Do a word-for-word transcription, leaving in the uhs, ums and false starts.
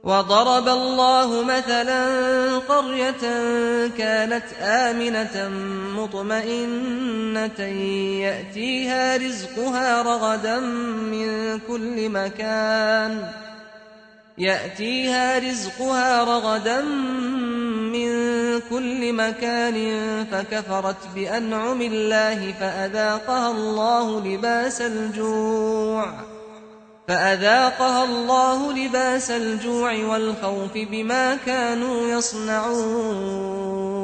وضرب الله مثلا قرية كانت آمنة مطمئنة يأتيها رزقها رغدا من كل مكان يأتيها رزقها رغدا من كل مكان فكفرت بأنعم الله فأذاقها الله لباس الجوع فأذاقها الله لباس الجوع والخوف بما كانوا يصنعون